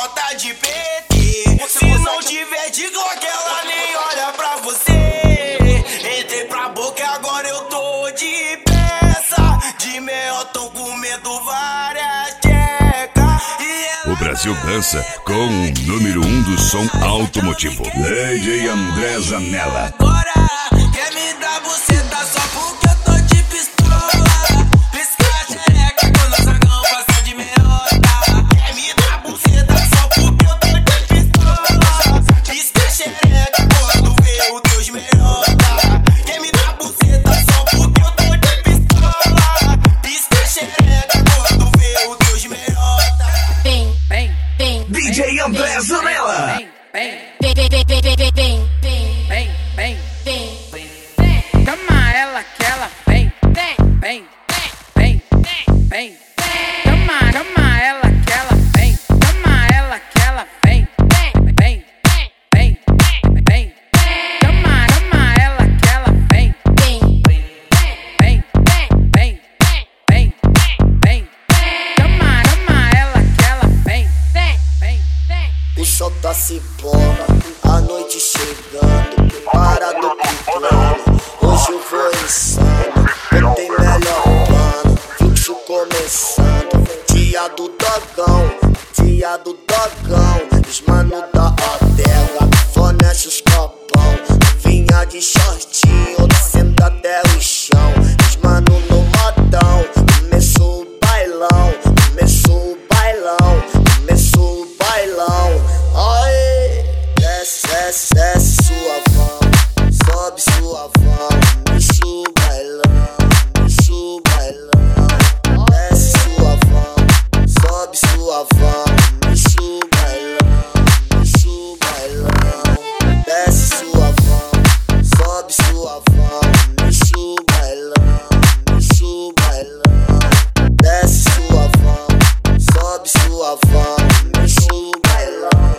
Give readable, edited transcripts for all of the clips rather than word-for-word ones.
meiota de PT. Se não tiver de Glock, ela nem olha pra você. Entrei pra boca e agora eu tô de peça. De meiotão comendo várias tecas. O Brasil dança com o número 1 do som automotivo, DJ André Zanella. Agora quer me dar buceta só porque eu tô de pistola. Pisca a xereca quando o zagão passa de meiota. Quer me dar buceta só porque eu tô de pistola. Pisca a xereca quando vê o Deus meiota. Quer me dar buceta só porque eu tô de pistola. Pisca a xereca quando vê o Deus meiota. Vem, vem, vem, DJ André Zanella. vem, vem, vem, vem, vem, vem, vem, vem, vem, vem, vem. Chama ela que ela vem, vem, vem, vem, vem. Chama ela que ela vem, chama ela que ela vem, vem, vem, vem. Chama ela que ela vem, vem, vem, vem, vem. Chama ela que ela vem, vem. O sol tá se pondo, a noite chegando, preparado pro plano. Hoje eu vou insano, eu tenho melhor plano. Fluxo começando, dia do dogão. Os mano da Adela, fornece os copão. Vinha de shortinho, descendo até o chão. Os mano no modão, começou o bailão. Aê, desce suavão, sobe suavão, mexe o bailão. Desce suavão, sobe suavão, mexe o bailão. Desce suavão, sobe suavão, mexe o bailão. Desce suavão, sobe suavão, mexe o bailão.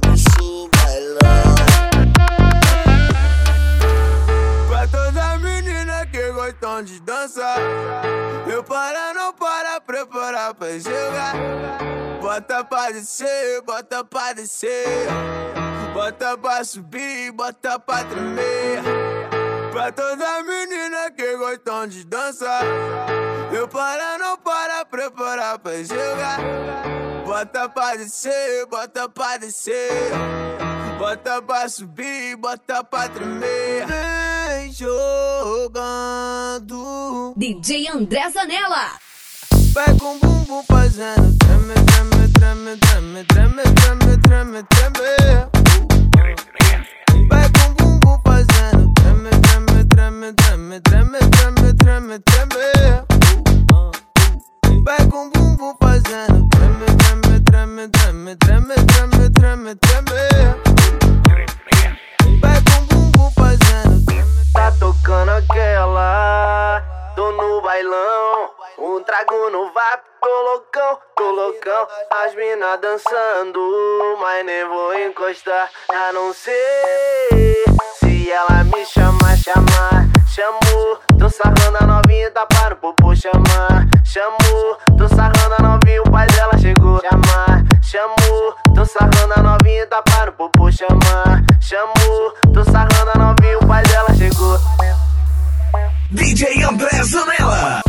Pra toda menina que gostam de dançar, eu não para, preparar pra jogar. Bota pra descer, bota pra descer. Bota pra subir, bota pra tremer. Pra toda menina que gostam de dançar, eu não para, preparar pra jogar. Bota pra descer, bota pra descer. Bota pra subir, bota pra tremer. Vem jogando. DJ André Zanella. Vai com o bumbum fazendo treme, treme, treme, treme, treme, treme, treme, treme. Vai com o bumbum fazendo treme, treme, treme, treme, treme, treme, treme, treme. Vai com o bumbum fazendo treme, treme, treme, treme, treme, treme, treme, treme. Vai com o bumbum fazendo treme. Tá tocando aquela, tô no bailão. Um trago no vapo, tô loucão. As mina dançando, mas nem vou encostar. A não ser se ela me chamar. Chamou, tô sarrando a novinha, tá para o popô chamar. Chamou, tô sarrando a novinha, o pai dela chegou. Chamou, tô sarrando a novinha, tá para o popô chamar. Chamou, tô sarrando a novinha, o pai dela chegou. DJ André Zanella.